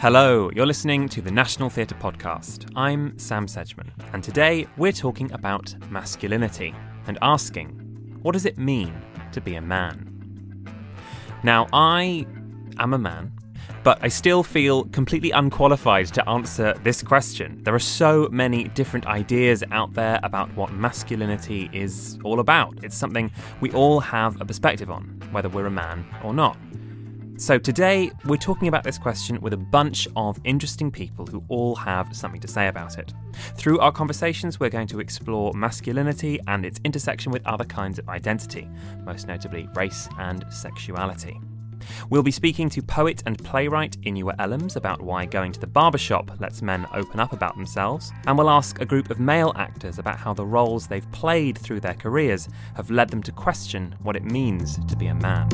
Hello, you're listening to the National Theatre Podcast. I'm Sam Sedgman, and today we're talking about masculinity and asking, what does it mean to be a man? Now, I am a man, but I still feel completely unqualified to answer this question. There are so many different ideas out there about what masculinity is all about. It's something we all have a perspective on, whether we're a man or not. So today, we're talking about this question with a bunch of interesting people who all have something to say about it. Through our conversations, we're going to explore masculinity and its intersection with other kinds of identity, most notably race and sexuality. We'll be speaking to poet and playwright Inua Ellams about why going to the barbershop lets men open up about themselves, and we'll ask a group of male actors about how the roles they've played through their careers have led them to question what it means to be a man.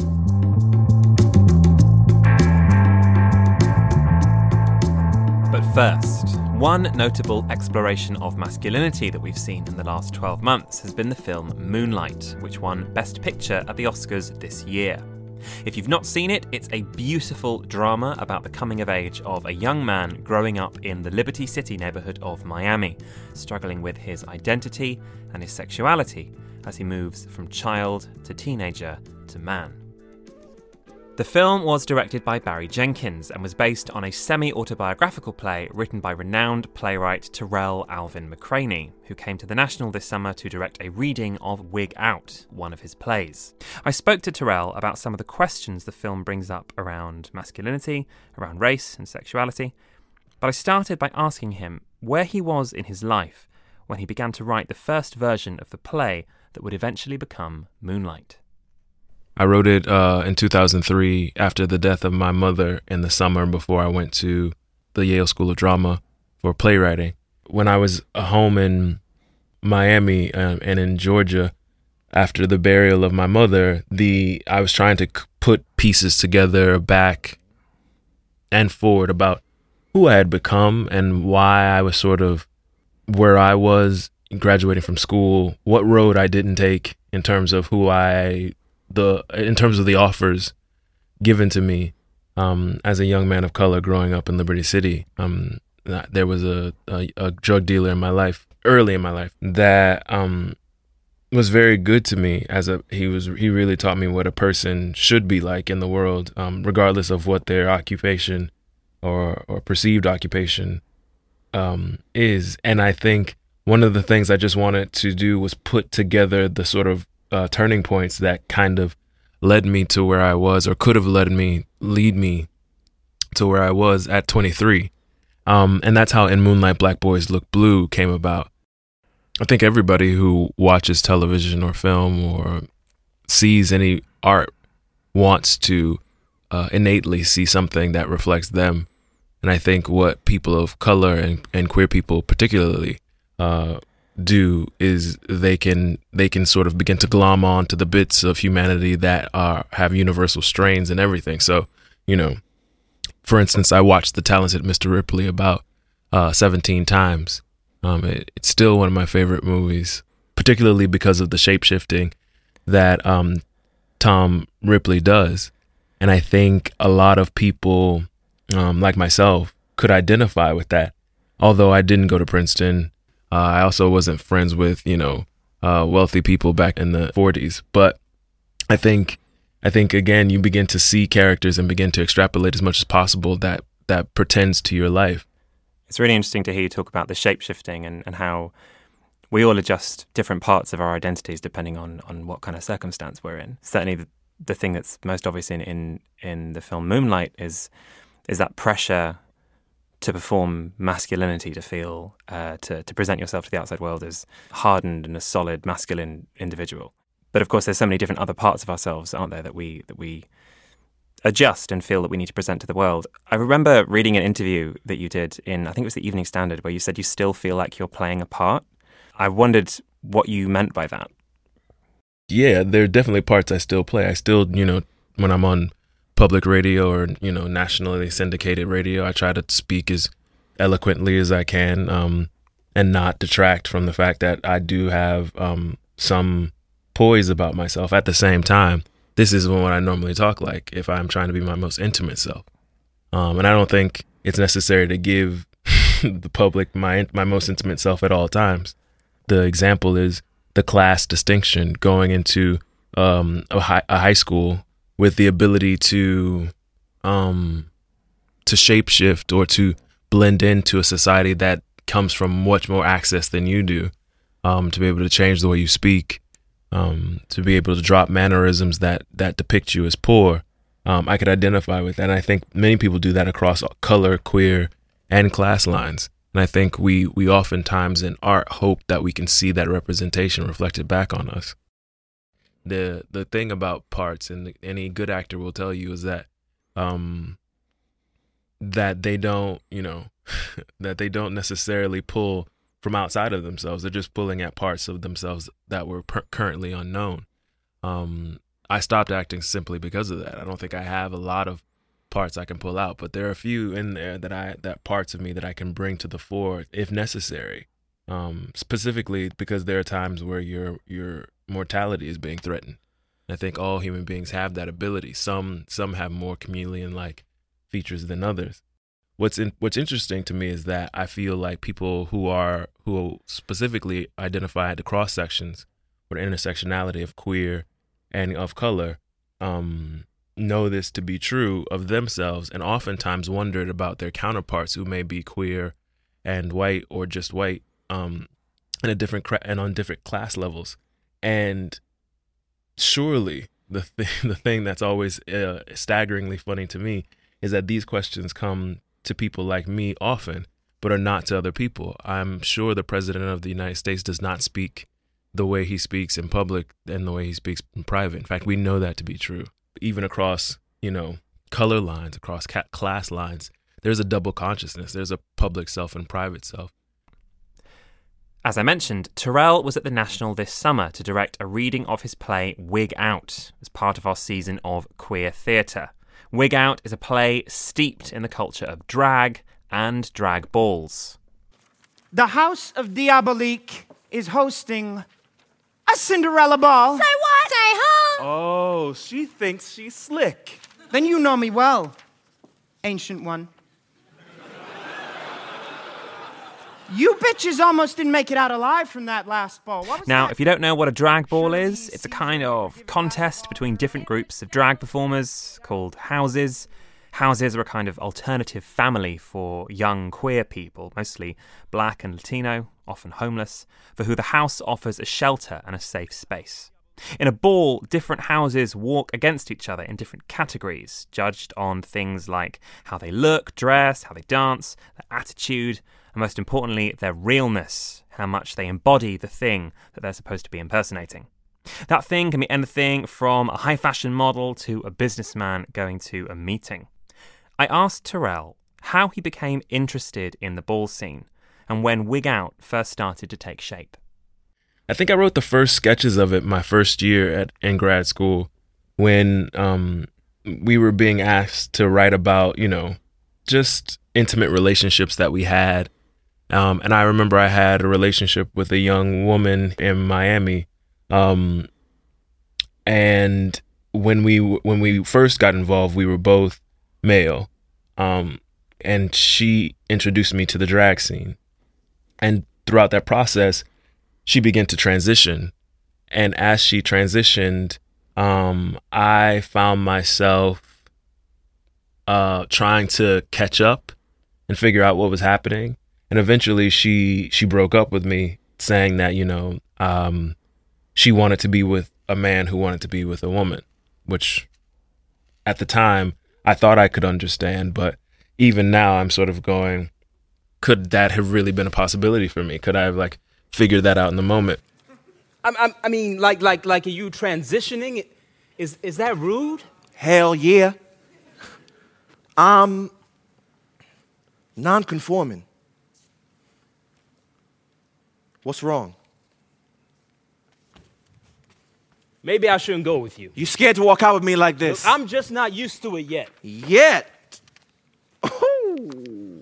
But first, one notable exploration of masculinity that we've seen in the last 12 months has been the film Moonlight, which won Best Picture at the Oscars this year. If you've not seen it, it's a beautiful drama about the coming of age of a young man growing up in the Liberty City neighborhood of Miami, struggling with his identity and his sexuality as he moves from child to teenager to man. The film was directed by Barry Jenkins and was based on a semi-autobiographical play written by renowned playwright Tarell Alvin McCraney, who came to the National this summer to direct a reading of Wig Out, one of his plays. I spoke to Tarell about some of the questions the film brings up around masculinity, around race and sexuality, but I started by asking him where he was in his life when he began to write the first version of the play that would eventually become Moonlight. I wrote it in 2003 after the death of my mother in the summer before I went to the Yale School of Drama for playwriting. When I was home in Miami and in Georgia after the burial of my mother, I was trying to put pieces together back and forward about who I had become and why I was sort of where I was graduating from school, what road I didn't take in terms of in terms of the offers given to me as a young man of color growing up in Liberty City. There was a drug dealer in my life, early in my life, that was very good to me. He really taught me what a person should be like in the world, regardless of what their occupation or perceived occupation is. And I think one of the things I just wanted to do was put together the sort of turning points that kind of led me to where I was, or could have lead me to where I was at 23. And that's how In Moonlight, Black Boys Look Blue came about. I think everybody who watches television or film or sees any art wants to innately see something that reflects them. And I think what people of color and queer people particularly do is they can sort of begin to glom on to the bits of humanity that have universal strains and everything. So, for instance, I watched The Talented Mr. Ripley about 17 times. It's still one of my favorite movies, particularly because of the shape-shifting that Tom Ripley does. And I think a lot of people, like myself, could identify with that. Although I didn't go to Princeton, I also wasn't friends with, wealthy people back in the 40s. But I think again, you begin to see characters and begin to extrapolate as much as possible that pertains to your life. It's really interesting to hear you talk about the shape-shifting and how we all adjust different parts of our identities depending on what kind of circumstance we're in. Certainly the thing that's most obvious in the film Moonlight is that pressure to perform masculinity, to feel, to present yourself to the outside world as hardened and a solid masculine individual. But of course, there's so many different other parts of ourselves, aren't there, that we adjust and feel that we need to present to the world. I remember reading an interview that you did in, I think it was the Evening Standard, where you said you still feel like you're playing a part. I wondered what you meant by that. Yeah, there are definitely parts I still play. I still, when I'm on public radio or nationally syndicated radio, I try to speak as eloquently as I can, and not detract from the fact that I do have some poise about myself. At the same time, this is what I normally talk like if I'm trying to be my most intimate self, and I don't think it's necessary to give the public my most intimate self at all times. The example is the class distinction going into a high school with the ability to shapeshift or to blend into a society that comes from much more access than you do, to be able to change the way you speak, to be able to drop mannerisms that depict you as poor. I could identify with that. And I think many people do that across color, queer, and class lines. And I think we oftentimes in art hope that we can see that representation reflected back on us. The thing about parts, and any good actor will tell you, is that that they don't, that they don't necessarily pull from outside of themselves. They're just pulling at parts of themselves that were currently unknown. I stopped acting simply because of that. I don't think I have a lot of parts I can pull out, but there are a few in there that parts of me that I can bring to the fore if necessary. Specifically because there are times where your mortality is being threatened. I think all human beings have that ability. Some have more chameleon-like features than others. What's interesting to me is that I feel like people who specifically identify the cross sections or the intersectionality of queer and of color know this to be true of themselves, and oftentimes wondered about their counterparts who may be queer and white or just white, in a different and on different class levels. And surely the thing that's always staggeringly funny to me is that these questions come to people like me often, but are not to other people. I'm sure the President of the United States does not speak the way he speaks in public and the way he speaks in private. In fact, we know that to be true. Even across, color lines, across class lines, there's a double consciousness. There's a public self and private self. As I mentioned, Terrell was at the National this summer to direct a reading of his play Wig Out as part of our season of queer theatre. Wig Out is a play steeped in the culture of drag and drag balls. The House of Diabolique is hosting a Cinderella ball. Say what? Say huh? Oh, she thinks she's slick. Then you know me well, ancient one. You bitches almost didn't make it out alive from that last ball. What was Now, that? if you don't know what a drag ball is, it's a kind of contest between different groups of drag performers called houses. Houses are a kind of alternative family for young queer people, mostly black and Latino, often homeless, for who the house offers a shelter and a safe space. In a ball, different houses walk against each other in different categories, judged on things like how they look, dress, how they dance, their attitude, and most importantly, their realness, how much they embody the thing that they're supposed to be impersonating. That thing can be anything from a high fashion model to a businessman going to a meeting. I asked Terrell how he became interested in the ball scene and when Wig Out first started to take shape. I think I wrote the first sketches of it my first year in grad school when we were being asked to write about, just intimate relationships that we had. And I remember I had a relationship with a young woman in Miami. And when we first got involved, we were both male. And she introduced me to the drag scene. And throughout that process, she began to transition. And as she transitioned, I found myself trying to catch up and figure out what was happening. And eventually she broke up with me, saying that, she wanted to be with a man who wanted to be with a woman, which at the time I thought I could understand. But even now I'm sort of going, could that have really been a possibility for me? Could I have figured that out in the moment? I mean, like, are you transitioning? Is that rude? Hell yeah. I'm non-conforming. What's wrong? Maybe I shouldn't go with you. You scared to walk out with me like this? Look, I'm just not used to it yet. Yet? Ooh.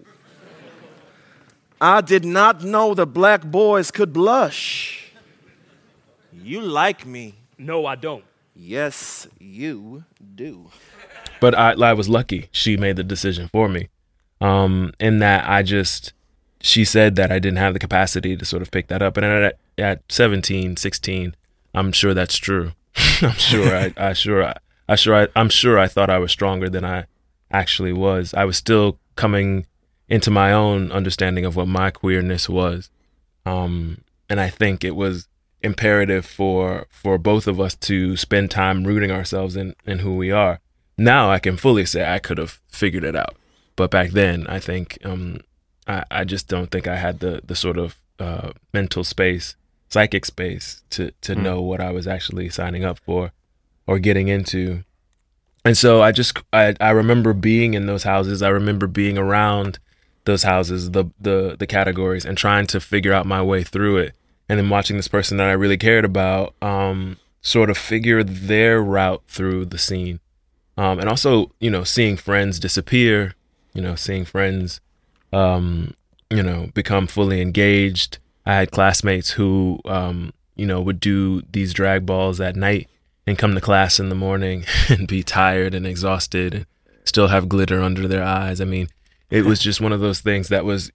I did not know the black boys could blush. You like me. No, I don't. Yes, you do. But I was lucky. She made the decision for me. in that she said that I didn't have the capacity to sort of pick that up. And at 17, 16, I'm sure that's true. I'm sure I thought I was stronger than I actually was. I was still coming into my own understanding of what my queerness was. And I think it was imperative for both of us to spend time rooting ourselves in who we are. Now I can fully say I could have figured it out. But back then, I think I just don't think I had the sort of mental space, psychic space to know what I was actually signing up for or getting into. And so I remember being in those houses. I remember being around those houses, the categories, and trying to figure out my way through it. And then watching this person that I really cared about sort of figure their route through the scene. And also, seeing friends disappear, seeing friends, become fully engaged. I had classmates who, would do these drag balls at night and come to class in the morning and be tired and exhausted and still have glitter under their eyes. I mean, it was just one of those things that was,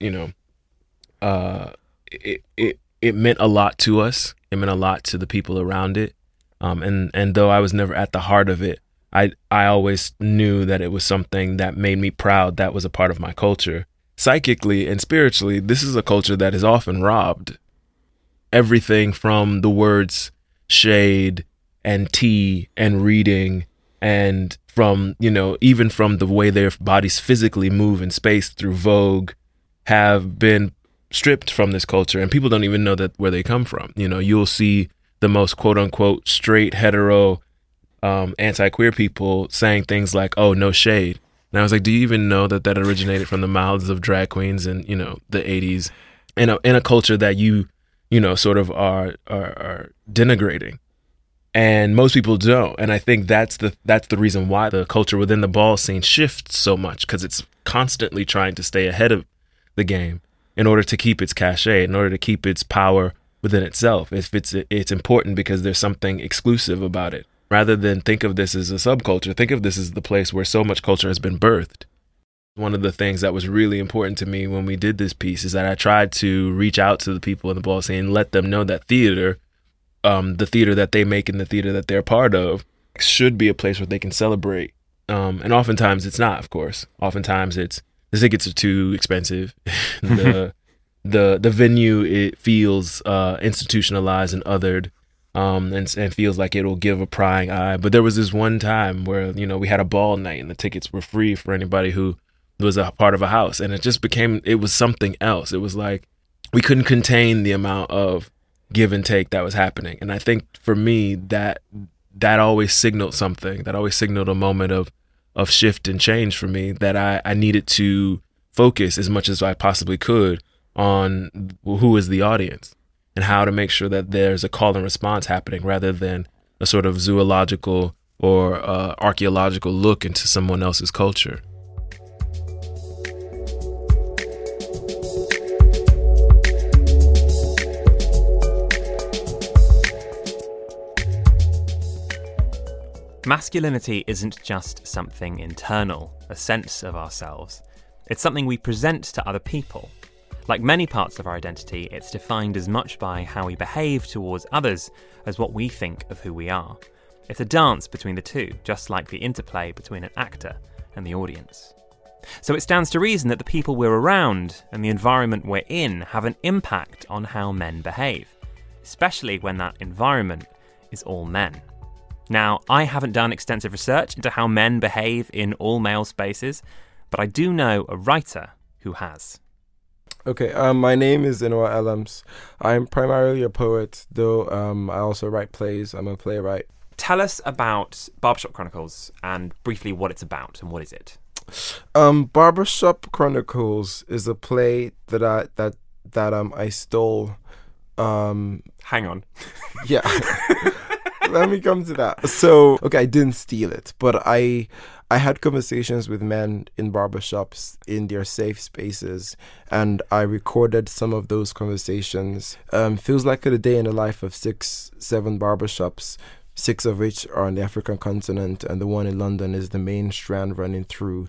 it meant a lot to us. It meant a lot to the people around it. And though I was never at the heart of it, I always knew that it was something that made me proud, that was a part of my culture. Psychically and spiritually, this is a culture that is often robbed. Everything from the words shade and tea and reading, and from, even from the way their bodies physically move in space through Vogue, have been stripped from this culture, and people don't even know that where they come from. You'll see the most quote unquote straight hetero anti-queer people saying things like, "Oh, no shade." And I was like, do you even know that originated from the mouths of drag queens in, the 80s, in a culture that you sort of are denigrating? And most people don't. And I think that's the reason why the culture within the ball scene shifts so much, because it's constantly trying to stay ahead of the game in order to keep its cachet, in order to keep its power within itself. If it's important because there's something exclusive about it. Rather than think of this as a subculture, think of this as the place where so much culture has been birthed. One of the things that was really important to me when we did this piece is that I tried to reach out to the people in the ball scene and let them know that theater, the theater that they make and the theater that they're part of, should be a place where they can celebrate. And oftentimes it's not, of course. Oftentimes the tickets are too expensive. The venue, it feels institutionalized and othered. And feels like it'll give a prying eye. But there was this one time where, we had a ball night and the tickets were free for anybody who was a part of a house. And it was something else. It was like we couldn't contain the amount of give and take that was happening. And I think for me, that always signaled something. That always signaled a moment of shift and change for me, that I needed to focus as much as I possibly could on who is the audience, and how to make sure that there's a call and response happening rather than a sort of zoological or archaeological look into someone else's culture. Masculinity isn't just something internal, a sense of ourselves. It's something we present to other people. Like many parts of our identity, it's defined as much by how we behave towards others as what we think of who we are. It's a dance between the two, just like the interplay between an actor and the audience. So it stands to reason that the people we're around and the environment we're in have an impact on how men behave, especially when that environment is all men. Now, I haven't done extensive research into how men behave in all-male spaces, but I do know a writer who has. Okay, my name is Inua Elams. I'm primarily a poet, though I also write plays. I'm a playwright. Tell us about Barbershop Chronicles and briefly what it's about and what is it? Barbershop Chronicles is a play that I stole. Hang on. Yeah. Let me come to that. So, okay, I didn't steal it, but I had conversations with men in barbershops in their safe spaces, and I recorded some of those conversations. Feels like a day in the life of 6-7 barbershops, 6 of which are on the African continent, and the one in London is the main strand running through.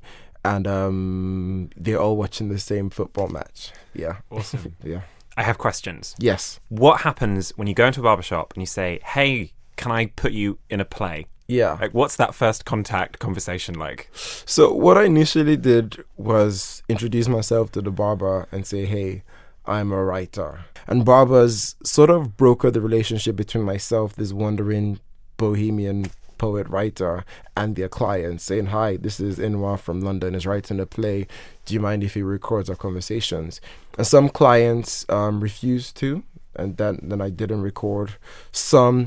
and they're all watching the same football match. Yeah. Awesome. Yeah. I have questions. Yes. What happens when you go into a barbershop and you say, hey, can I put you in a play? Yeah. Like, what's that first contact conversation like? So what I initially did was introduce myself to the barber and say, hey, I'm a writer. And barbers sort of brokered the relationship between myself, this wandering bohemian poet writer, and their client, saying, hi, this is Inwa from London, is writing a play. Do you mind if he records our conversations? And some clients refused to, and then I didn't record. Some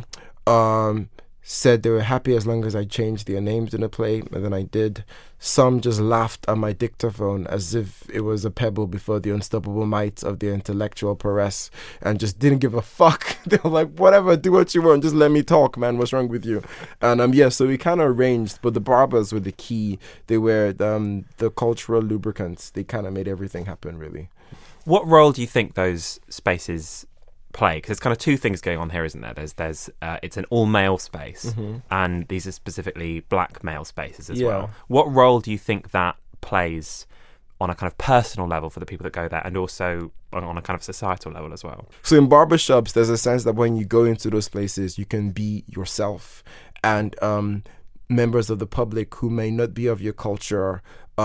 said they were happy as long as I changed their names in the play, and then I did. Some just laughed at my dictaphone as if it was a pebble before the unstoppable might of their intellectual prowess, and just didn't give a fuck. They were like, whatever, do what you want, just let me talk, man, what's wrong with you? And yeah, so we kind of arranged, but the barbers were the key. They were the cultural lubricants. They kind of made everything happen, really. What role do you think those spaces play? Because there's kind of two things going on here, isn't there? There's it's an all-male space, and these are specifically black male spaces as well. What role do you think that plays on a kind of personal level for the people that go there, and also on a kind of societal level as well? So in barbershops, there's a sense that when you go into those places, you can be yourself, and members of the public who may not be of your culture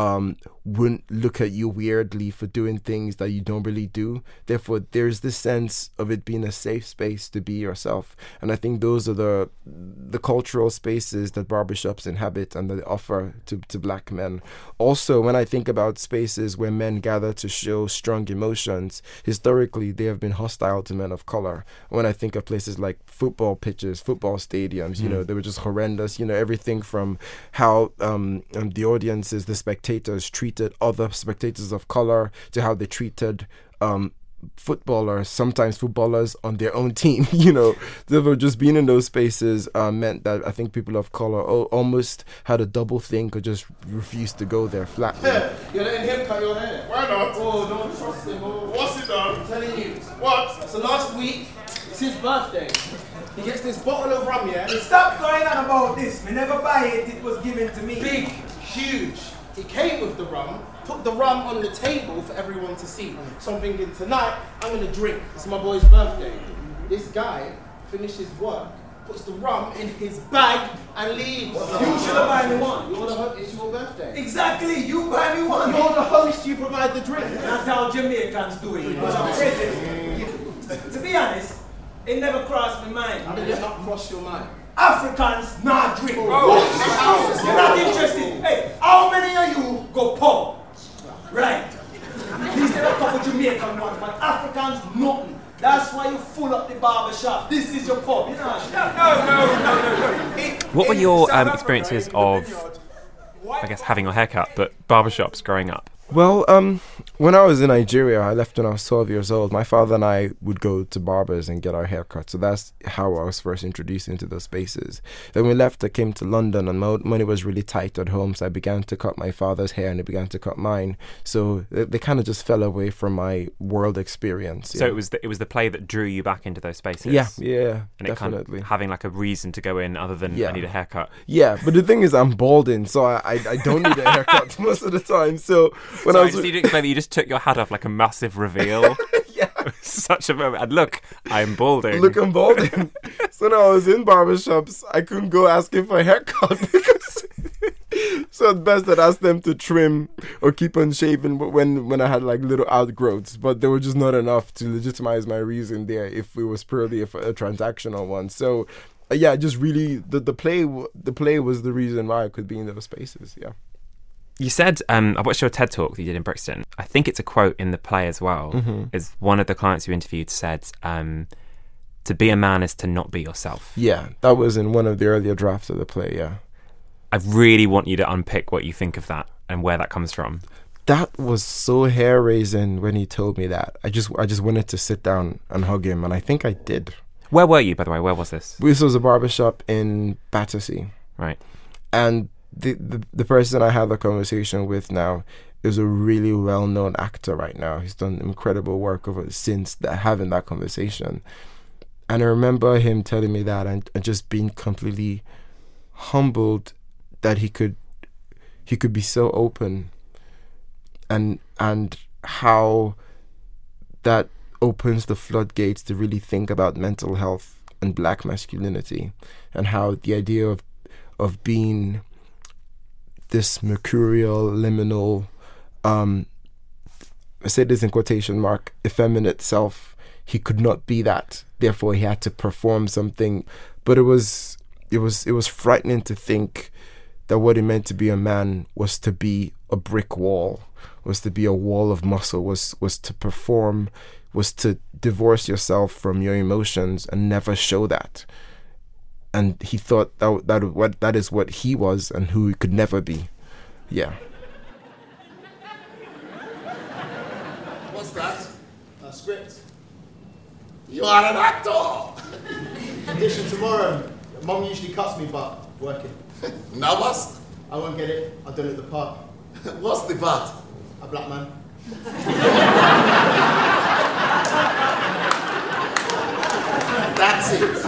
wouldn't look at you weirdly for doing things that you don't really do. Therefore, there's this sense of it being a safe space to be yourself. And I think those are the cultural spaces that barbershops inhabit and that they offer to black men. Also, when I think about spaces where men gather to show strong emotions, historically, they have been hostile to men of color. When I think of places like football pitches, football stadiums, you know, they were just horrendous. You know, everything from how the audiences, the spectators treated other spectators of color, to how they treated footballers, sometimes footballers on their own team. You know, therefore, just being in those spaces meant that I think people of color almost had a double think or just refused to go there flatly. You're letting him cut your hair. Why not? Oh, don't trust him. Oh. What's it done? I'm telling you. What? So last week, it's his birthday. He gets this bottle of rum, yeah? Stop going on about this. We never buy it. It was given to me. Big, huge. He came with the rum, put the rum on the table for everyone to see. So I'm thinking, tonight, I'm going to drink. It's my boy's birthday. This guy finishes work, puts the rum in his bag, and leaves. You should have buy me one. You're the host, it's your birthday. Exactly, you buy me one. You're the host, you provide the drink. That's how Jamaicans do it. But I'm crazy. To be honest, it never crossed my mind. How did it not cross your mind? Africans not drink. You're not interested. Hey, how many of you go pub? Right. These are a couple Jamaican ones, but Africans nothing. That's why you full up the barber shop. This is your pub. You know? No. What were your experiences of, I guess, having your haircut, but barbershops growing up? Well, when I was in Nigeria, I left when I was 12 years old. My father and I would go to barbers and get our haircut. So that's how I was first introduced into those spaces. Then we left, I came to London, and my money was really tight at home. So I began to cut my father's hair, and he began to cut mine. So they kind of just fell away from my world experience. So it was the play that drew you back into those spaces? Yeah, and definitely. it kind of having like a reason to go in other than I need a haircut. Yeah, but the thing is, I'm balding, so I don't need a haircut most of the time. So when I just need to explain that you just took your hat off like a massive reveal. Such a moment. And look, I'm balding. Look, I'm balding. So when I was in barbershops, I couldn't go asking for a haircut because so it's best that I asked them to trim or keep on shaving when I had like little outgrowths, but they were just not enough to legitimize my reason there if it was purely a transactional one. So yeah, just really the play was the reason why I could be in those spaces. Yeah. You said, I watched your TED Talk that you did in Brixton. I think it's a quote in the play as well. Is one of the clients you interviewed said, to be a man is to not be yourself. Yeah, that was in one of the earlier drafts of the play, yeah. I really want you to unpick what you think of that and where that comes from. That was so hair-raising when he told me that. I just wanted to sit down and hug him, and I think I did. Where were you, by the way? Where was this? This was a barbershop in Battersea. Right. And the person I had the conversation with now is a really well-known actor right now. He's done incredible work since having that conversation. And I remember him telling me that and just being completely humbled that he could be so open and how that opens the floodgates to really think about mental health and black masculinity, and how the idea of being this mercurial, liminal, I say this in quotation mark, effeminate self, he could not be that. Therefore, he had to perform something. But it was frightening to think that what it meant to be a man was to be a brick wall, was to be a wall of muscle, was to perform, was to divorce yourself from your emotions and never show that. And he thought that is what he was and who he could never be. Yeah. What's that? A script. You are an actor! Audition tomorrow. Mum usually cuts me, but working. Nervous? I won't get it. I've done it at the park. What's the part? A black man. That's it.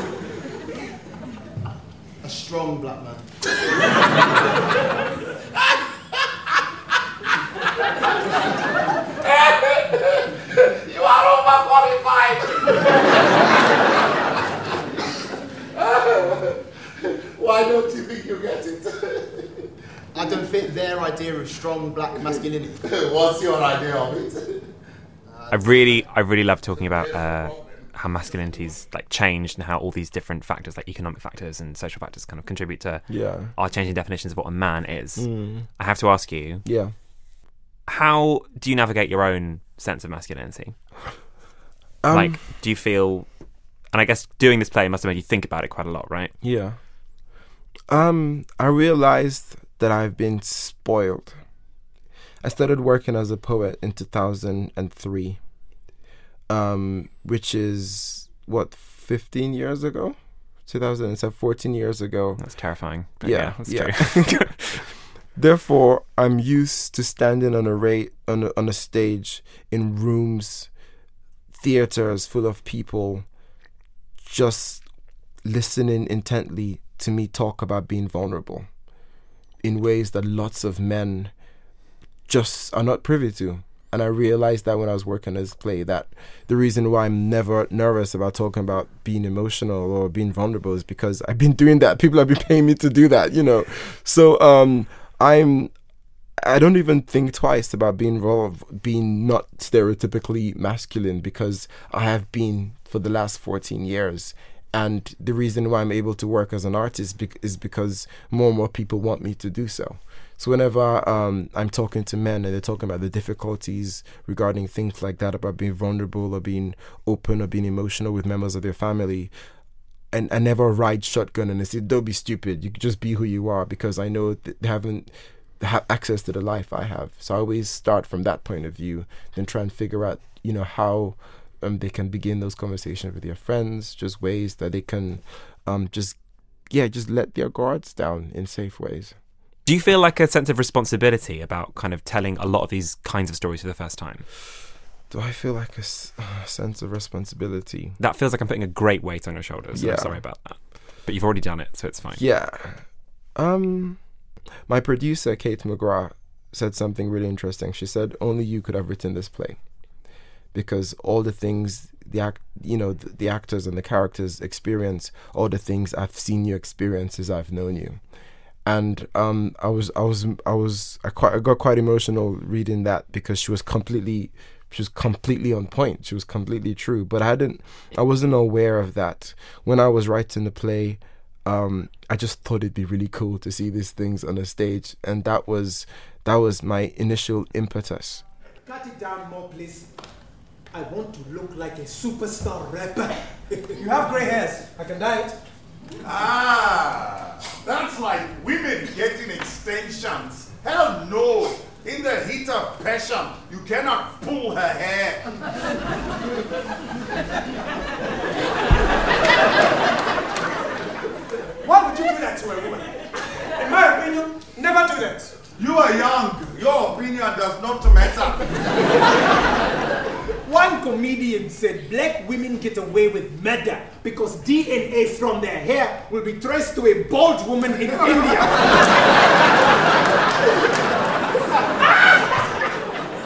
A strong black man. You are overqualified! Why don't you think you get it? I don't fit their idea of strong black masculinity. What's your idea of it? I really love talking about how masculinity's like changed and how all these different factors, like economic factors and social factors, kind of contribute to our changing definitions of what a man is. I have to ask you, how do you navigate your own sense of masculinity? Like, do you feel, and I guess doing this play must have made you think about it quite a lot, right? Yeah. I realized that I've been spoiled. I started working as a poet in 2003, which is, 15 years ago? 2007, 14 years ago. That's terrifying. Yeah, that's true. Therefore, I'm used to standing on a stage in rooms, theaters full of people, just listening intently to me talk about being vulnerable in ways that lots of men just are not privy to. And I realized that when I was working this play, that the reason why I'm never nervous about talking about being emotional or being vulnerable is because I've been doing that. People have been paying me to do that, So I don't even think twice about being not stereotypically masculine, because I have been for the last 14 years. And the reason why I'm able to work as an artist is because more and more people want me to do so. So whenever I'm talking to men and they're talking about the difficulties regarding things like that, about being vulnerable or being open or being emotional with members of their family, and I never ride shotgun and I say, don't be stupid, you can just be who you are, because I know that they have access to the life I have. So I always start from that point of view, then try and figure out, how they can begin those conversations with their friends, just ways that they can just let their guards down in safe ways. Do you feel like a sense of responsibility about kind of telling a lot of these kinds of stories for the first time? Do I feel like a sense of responsibility? That feels like I'm putting a great weight on your shoulders. Yeah. I'm sorry about that. But you've already done it, so it's fine. Yeah. My producer, Kate McGrath, said something really interesting. She said, only you could have written this play, because all the things the actors and the characters experience, all the things I've seen you experience as I've known you. And I got quite emotional reading that, because she was completely on point. She was completely true. But I wasn't aware of that when I was writing the play. I just thought it'd be really cool to see these things on a stage, and that was my initial impetus. Cut it down more, please. I want to look like a superstar rapper. You have grey hairs. I can dye it. That's like women getting extensions. Hell no! In the heat of passion, you cannot pull her hair. Why would you do that to a woman? In my opinion, never do that. You are young. Your opinion does not matter. One comedian said black women get away with murder because DNA from their hair will be traced to a bald woman in India.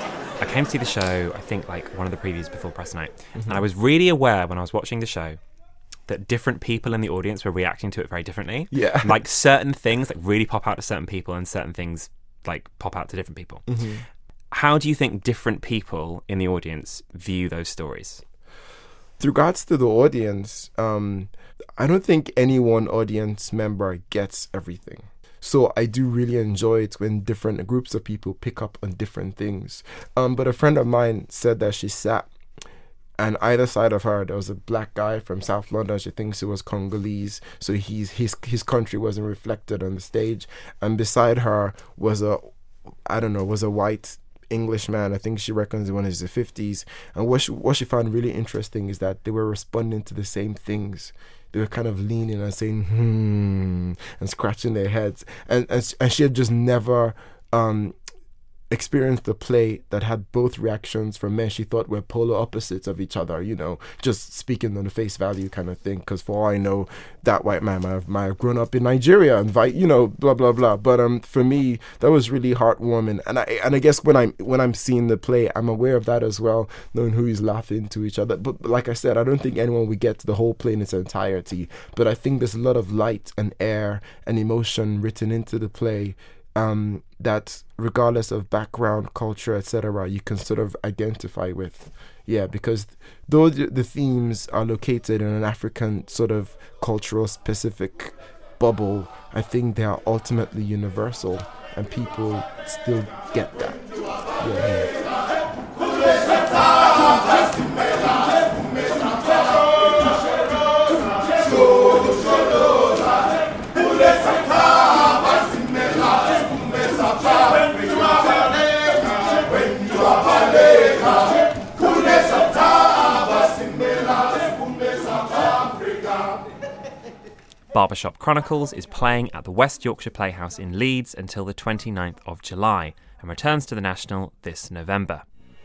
came to see the show, I think, like one of the previews before press night. And I was really aware when I was watching the show that different people in the audience were reacting to it very differently. Yeah. Like certain things like really pop out to certain people and certain things like pop out to different people. How do you think different people in the audience view those stories? With regards to the audience, I don't think any one audience member gets everything. So I do really enjoy it when different groups of people pick up on different things. But a friend of mine said that she sat, and either side of her there was a black guy from South London. She thinks he was Congolese, so his country wasn't reflected on the stage. And beside her was a white Englishman. I think she reckons one is the 50s. And what she found really interesting is that they were responding to the same things. They were kind of leaning and saying and scratching their heads. And she had just never experienced a play that had both reactions from men she thought were polar opposites of each other, just speaking on the face value kind of thing. Because for all I know, that white man might have grown up in Nigeria and blah blah blah. But for me, that was really heartwarming. And I guess when I'm seeing the play, I'm aware of that as well, knowing who is laughing to each other. But like I said, I don't think anyone would get the whole play in its entirety. But I think there's a lot of light and air and emotion written into the play. That regardless of background, culture, etc., you can sort of identify with. Yeah, because though the themes are located in an African sort of cultural specific bubble, I think they are ultimately universal, and people still get that. Yeah. Barbershop Chronicles is playing at the West Yorkshire Playhouse in Leeds until the 29th of July and returns to the National this November.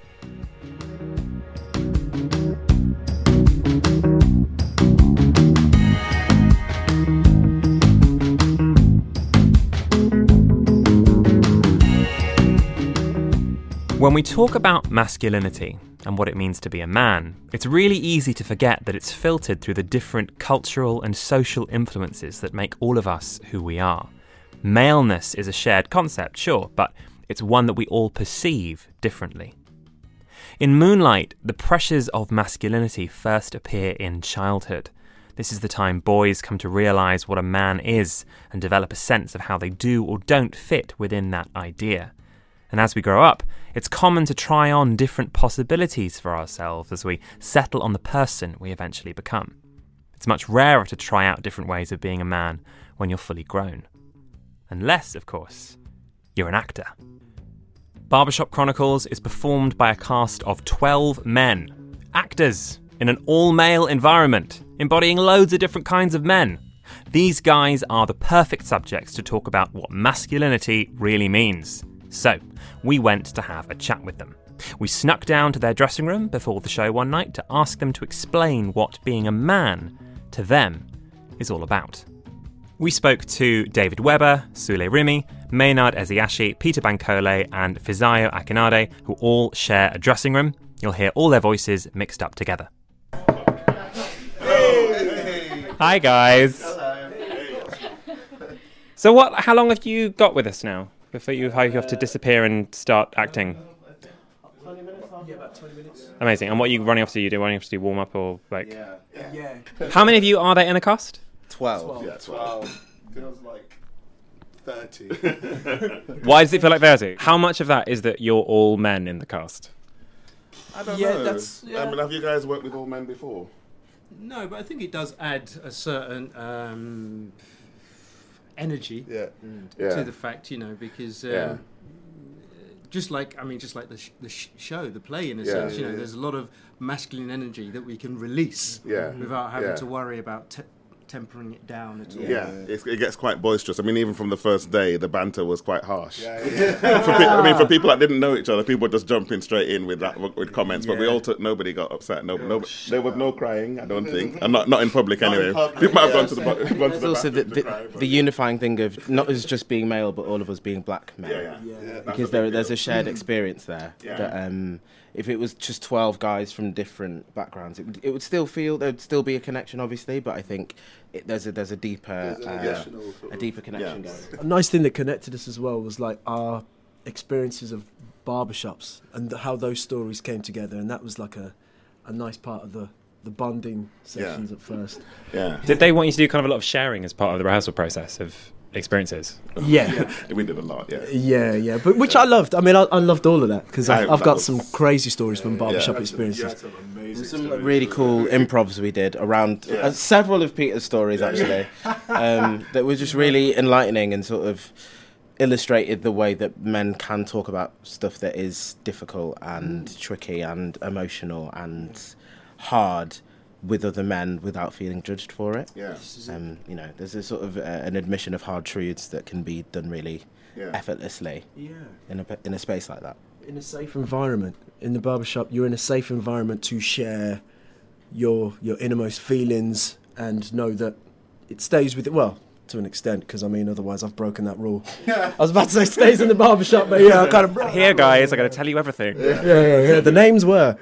When we talk about masculinity and what it means to be a man, it's really easy to forget that it's filtered through the different cultural and social influences that make all of us who we are. Maleness is a shared concept, sure, but it's one that we all perceive differently. In Moonlight, the pressures of masculinity first appear in childhood. This is the time boys come to realise what a man is and develop a sense of how they do or don't fit within that idea. And as we grow up, it's common to try on different possibilities for ourselves as we settle on the person we eventually become. It's much rarer to try out different ways of being a man when you're fully grown. Unless, of course, you're an actor. Barbershop Chronicles is performed by a cast of 12 men, actors in an all-male environment, embodying loads of different kinds of men. These guys are the perfect subjects to talk about what masculinity really means. So, we went to have a chat with them. We snuck down to their dressing room before the show one night to ask them to explain what being a man, to them, is all about. We spoke to David Webber, Sule Rimi, Maynard Eziashi, Peter Bankole and Fisayo Akinade, who all share a dressing room. You'll hear all their voices mixed up together. Hey. Hi guys. Hello. So how long have you got with us now? Before you have to disappear and start acting? 20 minutes? Yeah, about 20 minutes. Amazing. And what are you running off to do? You running off to do warm up or like? Yeah. How many of you are there in the cast? 12. Yeah, 12. Feels like 30. Why does it feel like 30? How much of that is that you're all men in the cast? I don't Yeah, know. that's- I mean, have you guys worked with all men before? No, but I think it does add a certain energy Yeah. to the fact, because Yeah. just like the show, the play, in a Yeah, sense, yeah. there's a lot of masculine energy that we can release Yeah. without having Yeah. to worry about tempering it down at all. Yeah, it gets quite boisterous. I mean, even from the first day, the banter was quite harsh. Yeah. For people that didn't know each other, people were just jumping straight in with comments. But we all nobody got upset. There was no crying, I don't think, and not in public anyway. People might have gone to the There's also bathroom the unifying thing of not as just being male, but all of us being black men. Because there's a shared experience there. Yeah. That if it was just 12 guys from different backgrounds, it would still there'd still be a connection, obviously. But I think there's a deeper connection going. A nice thing that connected us as well was like our experiences of barbershops and how those stories came together, and that was like a nice part of the bonding sessions at first. Yeah. Did they want you to do kind of a lot of sharing as part of the rehearsal process of experiences? Yeah. We did a lot, Yeah, but which I loved. I mean, I loved all of that because I've got some crazy stories from barbershop experiences. There's some really cool improvs we did around several of Peter's stories, actually, that were just really enlightening and sort of illustrated the way that men can talk about stuff that is difficult and tricky and emotional and hard with other men without feeling judged for it. There's a sort of an admission of hard truths that can be done really effortlessly in a space like that. In a safe environment. In the barbershop, you're in a safe environment to share your innermost feelings and know that it stays with it. Well, to an extent, because I mean, otherwise I've broken that rule. I was about to say stays in the barbershop, but I kind of... Here, guys, I got to tell you everything. Yeah. The names were.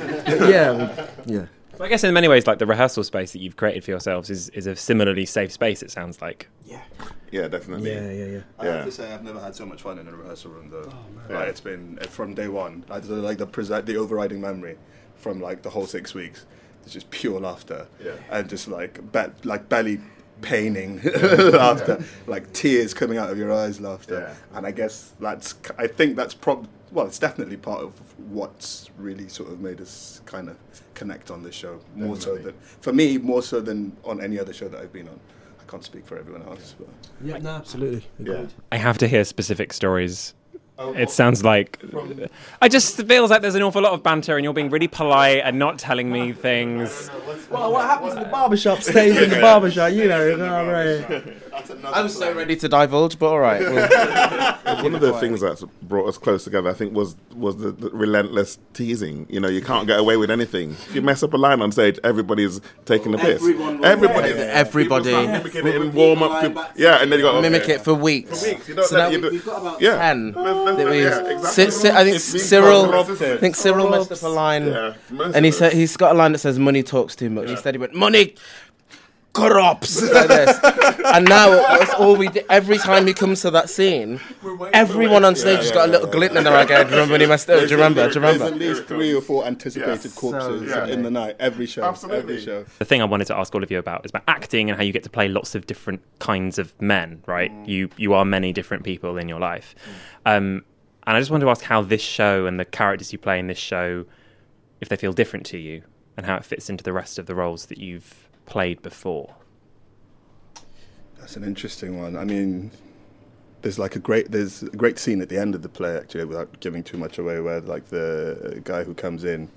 Yeah. But I guess in many ways, like the rehearsal space that you've created for yourselves is a similarly safe space, it sounds like. Yeah, definitely. Yeah. I have to say, I've never had so much fun in a rehearsal room, though. Like, it's been from day one. I just like the overriding memory from like the whole 6 weeks. It's just pure laughter, and just like belly paining laughter, like tears coming out of your eyes, laughter. And I guess I think that's it's definitely part of what's really sort of made us kind of connect on this show. More so than on any other show that I've been on. I can't speak for everyone else. But. Yeah, no, absolutely. Agreed. I have to hear specific stories. It sounds like... I just feels like there's an awful lot of banter and you're being really polite and not telling me things. Well, what happens in the barbershop stays in the barbershop, you know. I was so ready to divulge, but all right. One of the things that's brought us close together, I think, was the relentless teasing. You know, you can't get away with anything. If you mess up a line on stage, everybody's taking the piss. Everybody. Mimicking it in warm up. And then you got mimic it for weeks. You don't know, we've got about 10. Exactly. I think Cyril messed up a line, and he's got a line that says "money talks too much." Instead, he went "money corrupts" like this. And now that's all we do. Every time he comes to that scene, everyone on stage has got a little glint in their eye. Do you remember when he messed up? Do you remember? There's at least 3 or 4 anticipated corpses in the night. Every show. Absolutely. Every show. The thing I wanted to ask all of you about is about acting and how you get to play lots of different kinds of men, right? You are many different people in your life. And I just wanted to ask how this show and the characters you play in this show, if they feel different to you and how it fits into the rest of the roles that you've played before. That's an interesting one. I mean, there's a great scene at the end of the play, actually, without giving too much away, where like the guy who comes in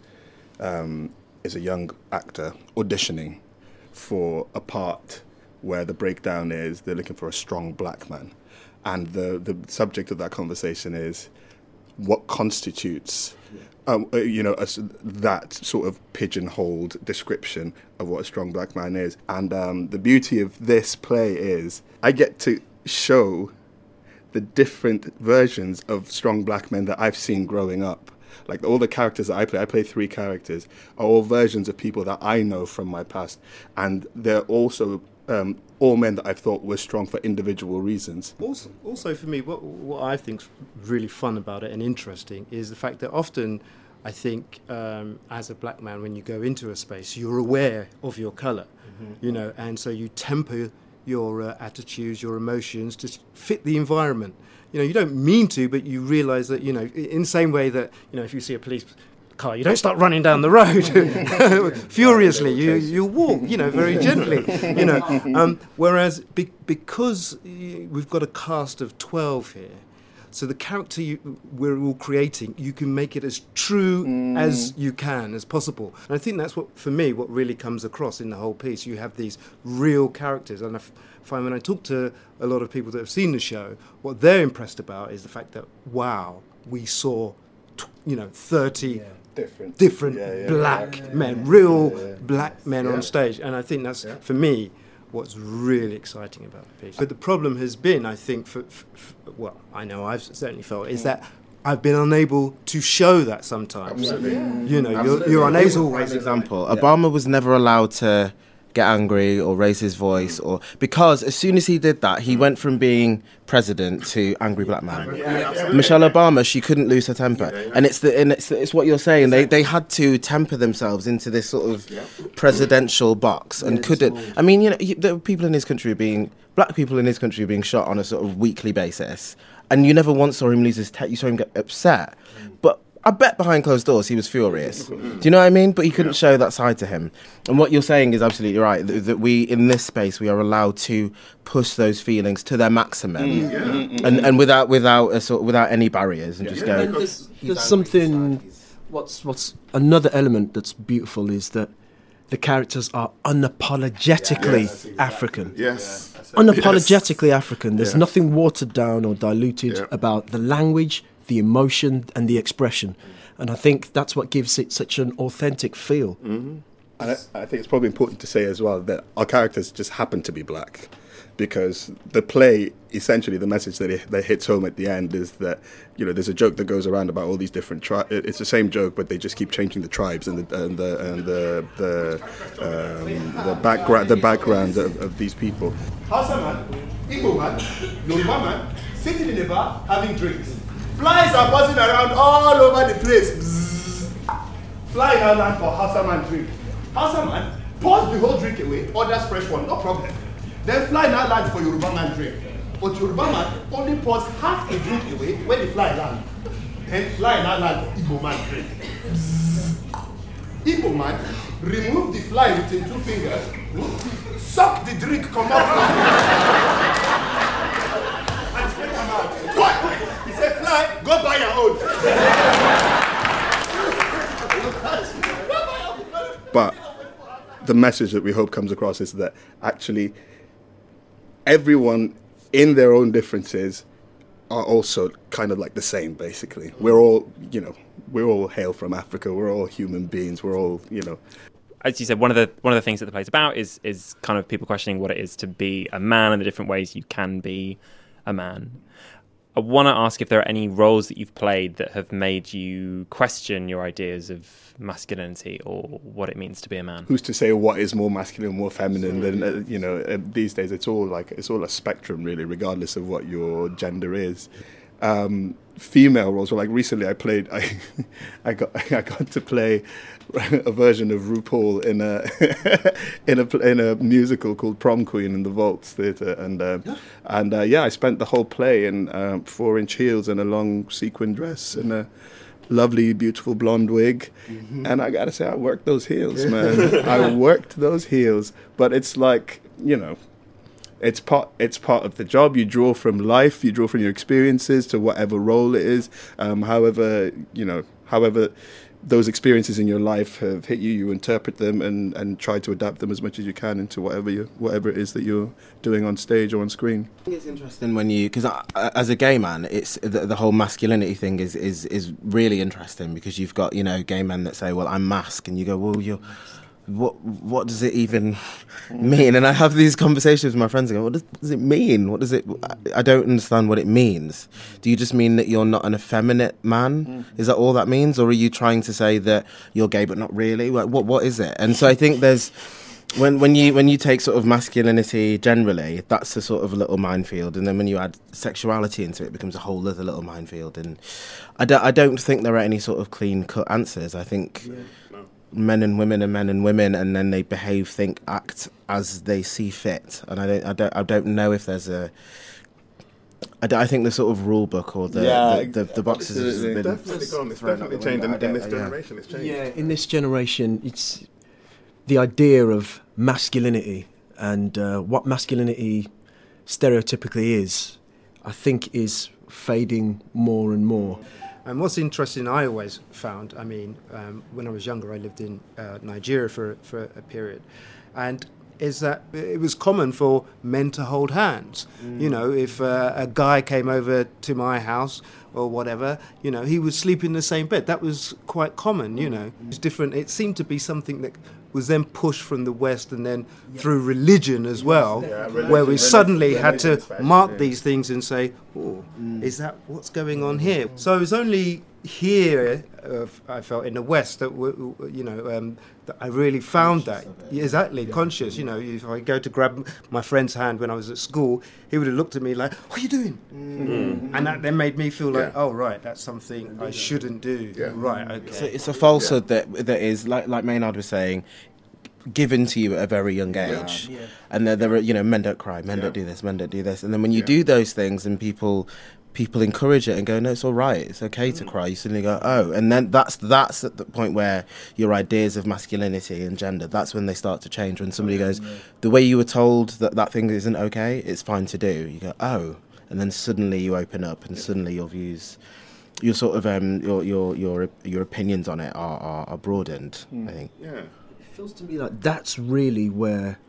is a young actor auditioning for a part where the breakdown is they're looking for a strong black man, and the subject of that conversation is what constitutes that sort of pigeonholed description of what a strong black man is. And the beauty of this play is I get to show the different versions of strong black men that I've seen growing up. Like all the characters that I play 3 characters, are all versions of people that I know from my past. And they're also all men that I've thought were strong for individual reasons. Also for me, what I think's really fun about it and interesting is the fact that often I think as a black man, when you go into a space, you're aware of your colour, and so you temper your attitudes, your emotions to fit the environment. You don't mean to, but you realise that, in the same way that, if you see a police car, you don't start running down the road furiously. You walk, very gently. Whereas because we've got a cast of 12 here, So the character we're all creating, you can make it as true as you can, as possible. And I think that's what really comes across in the whole piece. You have these real characters, and I find when I talk to a lot of people that have seen the show, what they're impressed about is the fact that, wow, we saw 30 different black men, real black men on stage. And I think that's, for me, what's really exciting about the piece. But the problem has been, I think, I know I've certainly felt, is that I've been unable to show that sometimes. Absolutely. You're unable. Always example. Obama was never allowed to get angry or raise his voice, because as soon as he did that, he went from being president to angry black man. Michelle Obama, she couldn't lose her temper, and it's what you're saying. They had to temper themselves into this sort of presidential box, and couldn't. I mean, there were people in this country black people in this country being shot on a sort of weekly basis, and you never once saw him lose his you saw him get upset, but I bet behind closed doors he was furious. Do you know what I mean? But he couldn't show that side to him. And what you're saying is absolutely right, that we, in this space, we are allowed to push those feelings to their maximum, and without any barriers, and just go. There's something. What's another element that's beautiful is that the characters are unapologetically African. Yes. Unapologetically African. There's nothing watered down or diluted about the language, the emotion and the expression, and I think that's what gives it such an authentic feel. And I think it's probably important to say as well that our characters just happen to be black, because the play, essentially the message that hits home at the end is that there's a joke that goes around about all these different tribes. It's the same joke, but they just keep changing the tribes and the background of these people. Hausa man, Igbo man, Yoruba man, sitting in a bar having drinks. Flies are buzzing around all over the place. Bzzz. Fly now land for Hausa man drink. Hausa man pours the whole drink away, orders fresh one, no problem. Then fly now land for Yoruba man drink. But Yoruba man only pours half the drink away when the fly land. Then fly now land for Igbo man drink. Bzzz. Igbo man remove the fly with his 2 fingers, suck the drink, come out. And spit them out. What? Say fly, go buy your own. But the message that we hope comes across is that actually everyone in their own differences are also kind of like the same, basically. We're all hail from Africa. We're all human beings. We're all, As you said, one of the things that the play's about is kind of people questioning what it is to be a man and the different ways you can be a man. I want to ask if there are any roles that you've played that have made you question your ideas of masculinity or what it means to be a man. Who's to say what is more masculine, more feminine? Than these days, it's all a spectrum, really, regardless of what your gender is. Female roles, well, like recently I got to play a version of RuPaul in a musical called Prom Queen in the Vaults Theatre, and I spent the whole play in 4-inch heels and a long sequin dress and a lovely, beautiful blonde wig, and I gotta say, I worked those heels, man. I worked those heels, but it's like, it's part of the job. You draw from life, you draw from your experiences to whatever role it is. However those experiences in your life have hit you, you interpret them and try to adapt them as much as you can into whatever it is that you're doing on stage or on screen. I think it's interesting because as a gay man, it's the whole masculinity thing is really interesting, because you've got gay men that say, well, I'm masc, and you go, well, what does it even mean? And I have these conversations with my friends and go, what does it mean? I don't understand what it means. Do you just mean that you're not an effeminate man? Is that all that means? Or are you trying to say that you're gay but not really? What is it? And so I think there's, when you take sort of masculinity generally, that's a sort of a little minefield, and then when you add sexuality into it, it becomes a whole other little minefield. And I don't think there are any sort of clean-cut answers. I think men and women are men and women, and then they behave, think, act as they see fit. And I don't know if there's I think the sort of rule book or the boxes has been definitely changed in this generation. It's changed. Yeah, in this generation, it's the idea of masculinity and what masculinity stereotypically is, I think, is fading more and more. And what's interesting, I always found, when I was younger, I lived in Nigeria for a period, and is that it was common for men to hold hands. You know, if a guy came over to my house or whatever, you know, he would sleep in the same bed. That was quite common, you know. It's different. It seemed to be something that was then pushed from the West and then through religion as well, where we suddenly had to mark these things and say, oh, is that what's going on here? So it was only here, I felt, in the West that, that I really found that. Exactly, conscious. You know, if I go to grab my friend's hand when I was at school, he would have looked at me like, what are you doing? And that then made me feel like, oh, right, that's something I shouldn't do. Right, okay. So it's a falsehood that is, like Maynard was saying, given to you at a very young age. And there are, men don't cry, men don't do this, men don't do this. And then when you do those things and people encourage it and go, no, it's all right, it's okay to cry, you suddenly go, oh. And then that's at the point where your ideas of masculinity and gender, that's when they start to change. When somebody goes, the way you were told that thing isn't okay, it's fine to do. You go, oh. And then suddenly you open up and suddenly your views, your sort of your opinions on it are broadened, I think. It feels to me like that's really where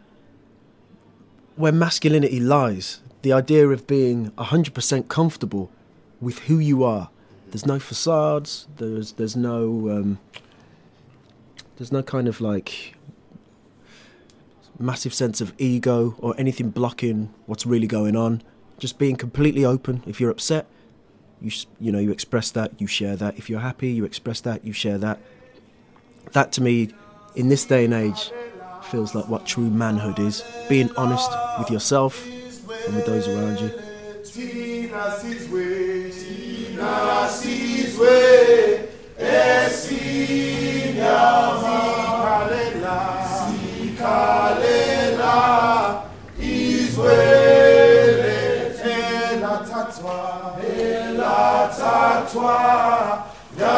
masculinity lies. The idea of being 100% comfortable with who you are. There's no facades. There's no kind of like massive sense of ego or anything blocking what's really going on. Just being completely open. If you're upset, you express that, you share that. If you're happy, you express that, you share that. That to me, in this day and age, feels like what true manhood is. Being honest with yourself and with those around you. Tina sees way, Sikalela, Israel, Ela tatwa,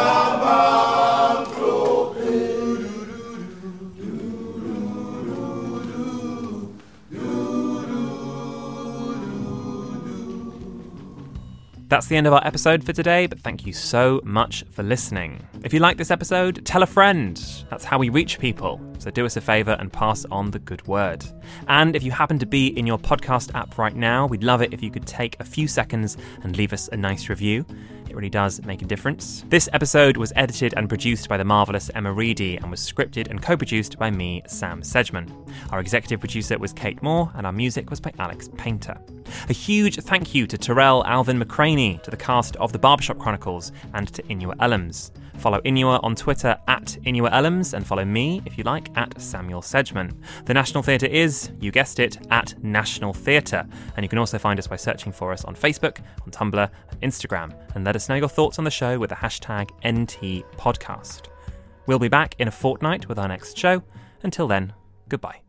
That's the end of our episode for today, but thank you so much for listening. If you like this episode, tell a friend. That's how we reach people. So do us a favour and pass on the good word. And if you happen to be in your podcast app right now, we'd love it if you could take a few seconds and leave us a nice review. It really does make a difference. This episode was edited and produced by the marvellous Emma Reedy and was scripted and co-produced by me, Sam Sedgman. Our executive producer was Kate Moore and our music was by Alex Painter. A huge thank you to Terrell Alvin McCraney, to the cast of The Barbershop Chronicles and to Inua Ellams. Follow Inua on Twitter at Inua Ellams and follow me, if you like, at Samuel Sedgman. The National Theatre is, you guessed it, at National Theatre. And you can also find us by searching for us on Facebook, on Tumblr and Instagram. And let us know your thoughts on the show with the hashtag NTPodcast. We'll be back in a fortnight with our next show. Until then, goodbye.